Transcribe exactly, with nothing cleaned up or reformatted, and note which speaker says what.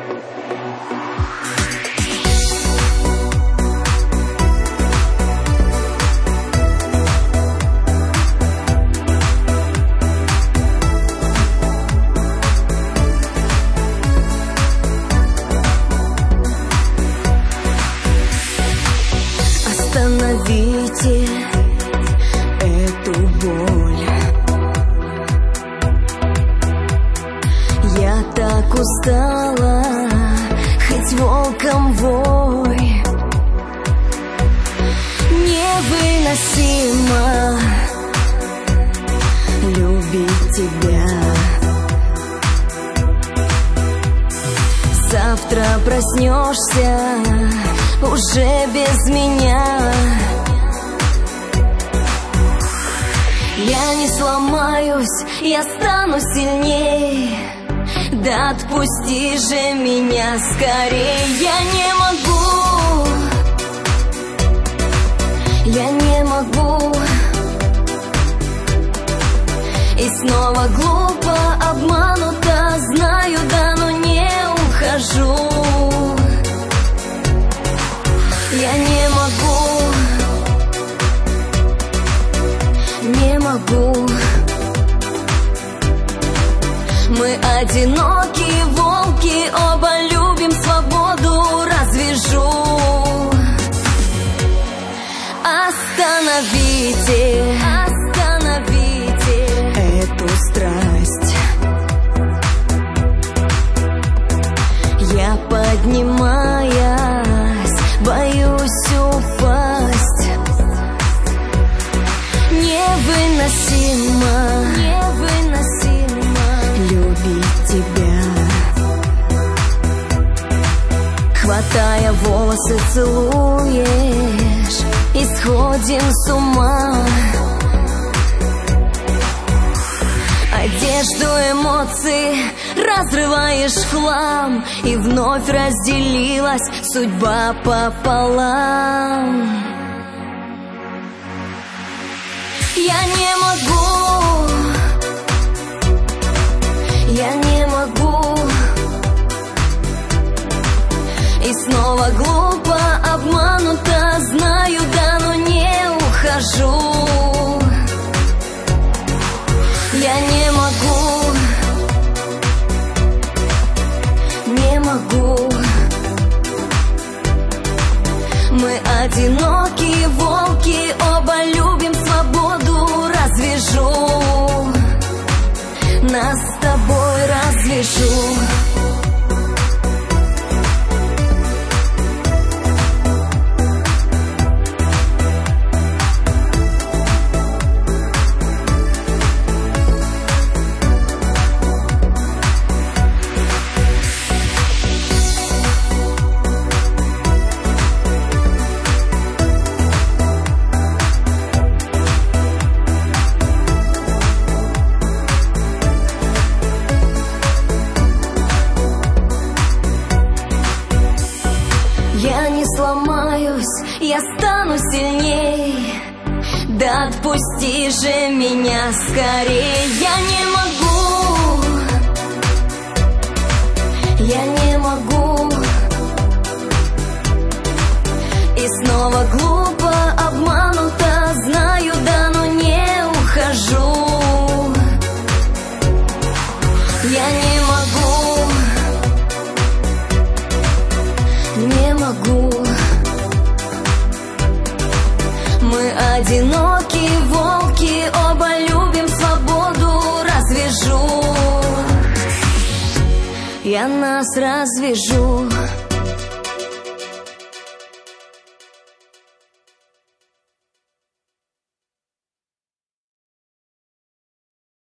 Speaker 1: Остановите эту боль. Я так устала, хоть волком вой. Невыносимо любить тебя. Завтра проснешься уже без меня. Я не сломаюсь, я стану сильней. Да отпусти же меня скорей. Я не могу, я не могу. И снова глупо, обманута, знаю, да, но не ухожу. Я не могу, не могу. Мы одинокие волки, оба любим свободу, развяжу. Остановите, остановите эту страсть. Я, поднимаясь, боюсь упасть. Невыносимо, невыносимо любить тебя. Хватая волосы, целуешь, и сходим с ума. Одежду, эмоции разрываешь в хлам, и вновь разделилась судьба пополам. Я не могу, я не могу. И снова глупо, обманута, знаю, да, но не ухожу. Я не могу, не могу. Мы одинокие волки, оба любим свободу, развяжу. Нас с тобой развяжу. Я не сломаюсь, я стану сильней. Да отпусти же меня скорей. Я не могу, я не могу. И снова глупо, обманута, знаю, да, но не ухожу. Я не могу, не могу. Мы одинокие волки, оба любим свободу, развяжу. Я нас развяжу.